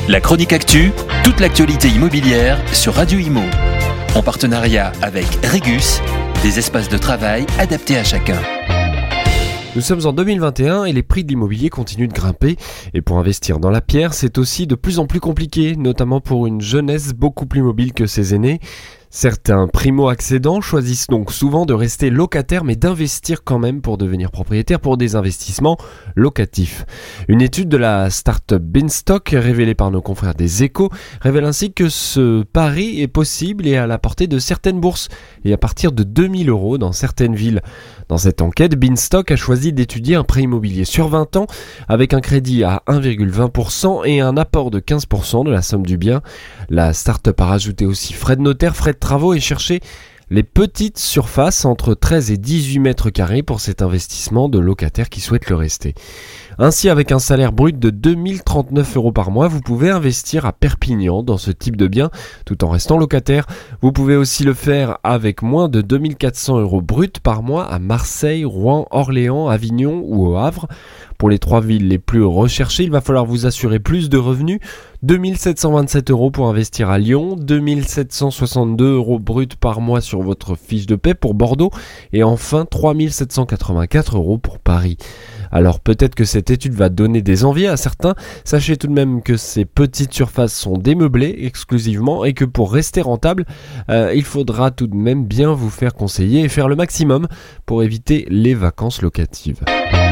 La chronique actu, toute l'actualité immobilière sur Radio Imo. En partenariat avec Regus, des espaces de travail adaptés à chacun. Nous sommes en 2021 et les prix de l'immobilier continuent de grimper. Et pour investir dans la pierre, c'est aussi de plus en plus compliqué, notamment pour une jeunesse beaucoup plus mobile que ses aînés. Certains primo-accédants choisissent donc souvent de rester locataires mais d'investir quand même pour devenir propriétaires pour des investissements locatifs. Une étude de la start-up Beanstalk révélée par nos confrères des Échos révèle ainsi que ce pari est possible et à la portée de certaines bourses et à partir de 2 000 € dans certaines villes. Dans cette enquête, Beanstalk a choisi d'étudier un prêt immobilier sur 20 ans avec un crédit à 1,20% et un apport de 15% de la somme du bien. La start-up a rajouté aussi frais de notaire, frais de travaux et cherché les petites surfaces entre 13 et 18 mètres carrés pour cet investissement de locataires qui souhaitent le rester. Ainsi, avec un salaire brut de 2 039 € par mois, vous pouvez investir à Perpignan dans ce type de bien tout en restant locataire. Vous pouvez aussi le faire avec moins de 2 400 € bruts par mois à Marseille, Rouen, Orléans, Avignon ou au Havre. Pour les 3 villes les plus recherchées, il va falloir vous assurer plus de revenus. 2 727 € pour investir à Lyon, 2 762 € bruts par mois sur votre fiche de paie pour Bordeaux et enfin 3 784 € pour Paris. Alors peut-être que cette étude va donner des envies à certains, sachez tout de même que ces petites surfaces sont démeublées exclusivement et que pour rester rentable, il faudra tout de même bien vous faire conseiller et faire le maximum pour éviter les vacances locatives.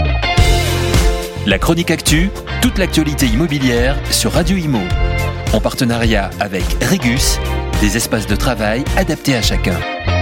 La chronique actu, toute l'actualité immobilière sur Radio Imo. En partenariat avec Regus, des espaces de travail adaptés à chacun.